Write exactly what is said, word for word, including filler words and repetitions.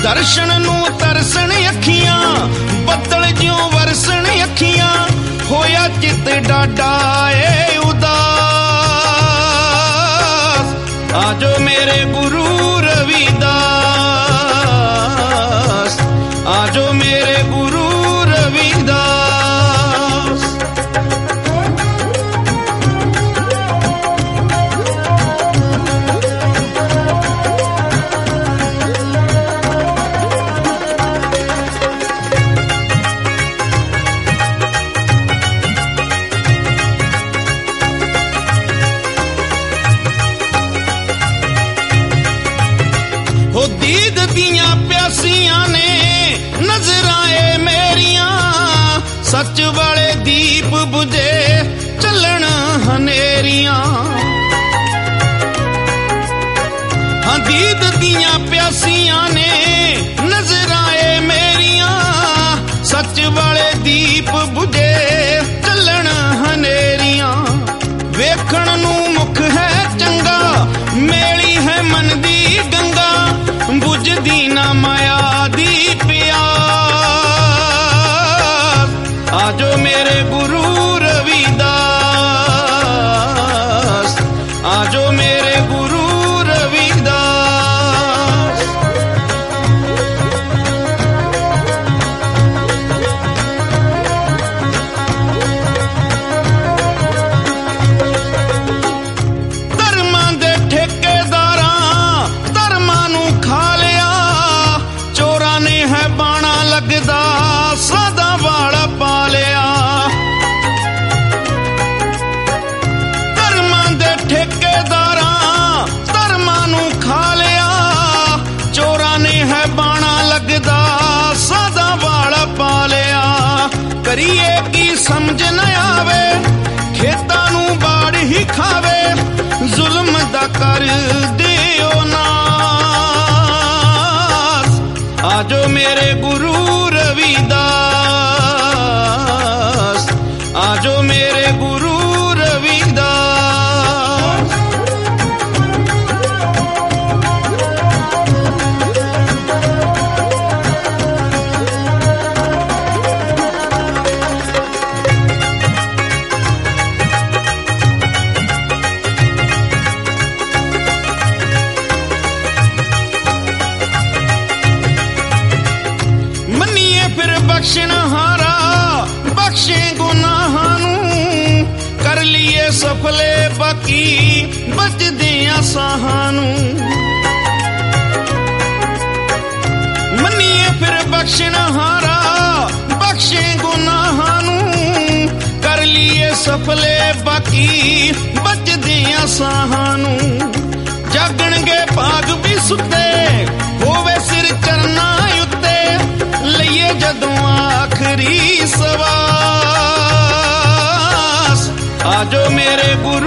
दर्शन नू तरसन अखियां, बदल ज्यों वरसन अखियां, होया चित डाडा ए उदास। आजो मेरे गुरु रविदास, आजो मेरे गुरु रविदास। हो दीद दियां प्यासियां ने नजराए मेरियां, सच वाले दीप बुझे चलन हनेरियां। हाँ दीद दियां प्यासियां ने नजराए मेरियां, सच वाले दीप बुझे चलन हनेरियां। वेखण नू मुख है चंगा, मेली है मन दी गंगा, बुझदी ना माया दी प्यास। आजो मेरे गुरु रविदास, आजो मेरे गुरु रविदास। धर्मां दे ठेकेदारां धर्मां नू खा लिया, चोरां ने है बाणा लगदा सदा वाला पा लिया। धर्मां दे ठेकेदारां धर्मां नू खा लिया, चोरां ने है बाणा लगदा सदा वाला पा लिया। करिए की समझ न आवे, खेतां नू बाड़ ही खावे, जुल्म दा कर दियो नास। आजो मेरे गुरु रविदास, आजो मेरे गुरु रविदास। मनिए फिर बख्शनहारा बख्शे गुनाहां नू, कर लिए सफले बाकी बचदे साहां नू। मनिए फिर बख्शनहारा बख्शे गुनाहां नू, कर लिए सफले बाकी बचदे साहां नू। जागणगे भाग भी सुते, होवे सिर चरना उत्ते, लइए जदों आखरी सवास। आजो मेरे गुरु